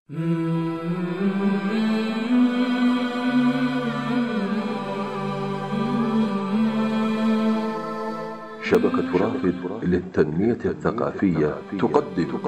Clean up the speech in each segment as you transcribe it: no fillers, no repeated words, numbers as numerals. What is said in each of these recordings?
شبكة رافد للتنمية الثقافية تقدم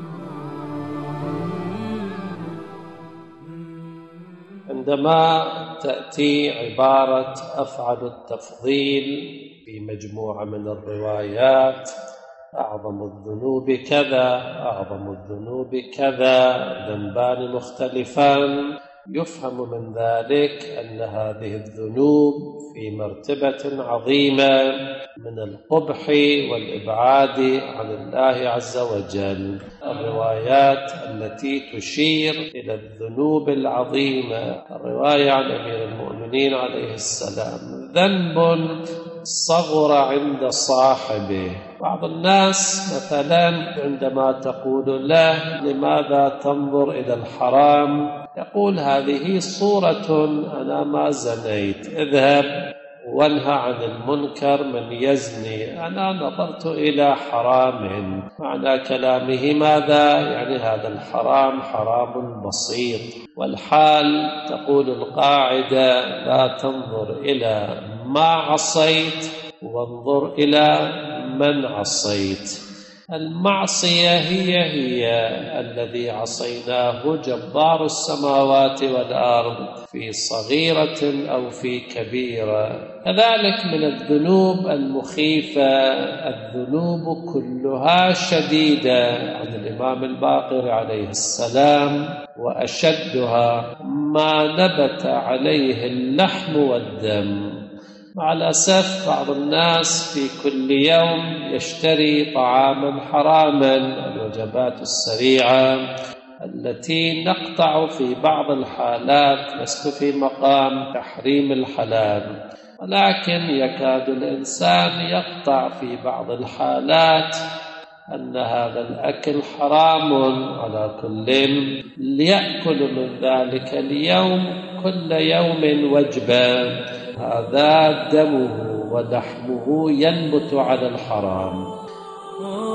عندما تأتي عبارة أفعل التفضيل في مجموعة من الروايات: أعظم الذنوب كذا، أعظم الذنوب كذا، ذنبان مختلفان، يفهم من ذلك أن هذه الذنوب في مرتبة عظيمة من القبح والإبعاد عن الله عز وجل. الروايات التي تشير إلى الذنوب العظيمة، الرواية عن أمير المؤمنين عليه السلام: ذنب صغر عند صاحبه. بعض الناس مثلا عندما تقول له: لماذا تنظر إلى الحرام؟ يقول: هذه صورة، أنا ما زنيت، اذهب وانهى عن المنكر من يزني، أنا نظرت إلى حرام. معنى كلامه ماذا؟ يعني هذا الحرام حرام بسيط. والحال تقول القاعدة: لا تنظر إلى ما عصيت، وانظر إلى من عصيت. المعصية هي الذي عصيناه جبار السماوات والأرض في صغيرة أو في كبيرة. كذلك من الذنوب المخيفة الذنوب كلها شديدة عن الإمام الباقر عليه السلام: وأشدها ما نبت عليه اللحم والدم. مع الأسف بعض الناس في كل يوم يشتري طعاما حراما، الوجبات السريعة التي نقطع في بعض الحالات لست في مقام تحريم الحلال، ولكن يكاد الإنسان يقطع في بعض الحالات أن هذا الأكل حرام. على كل ليأكل من ذلك اليوم كل يوم وجبة، هذا دمه ولحمه ينبت على الحرام.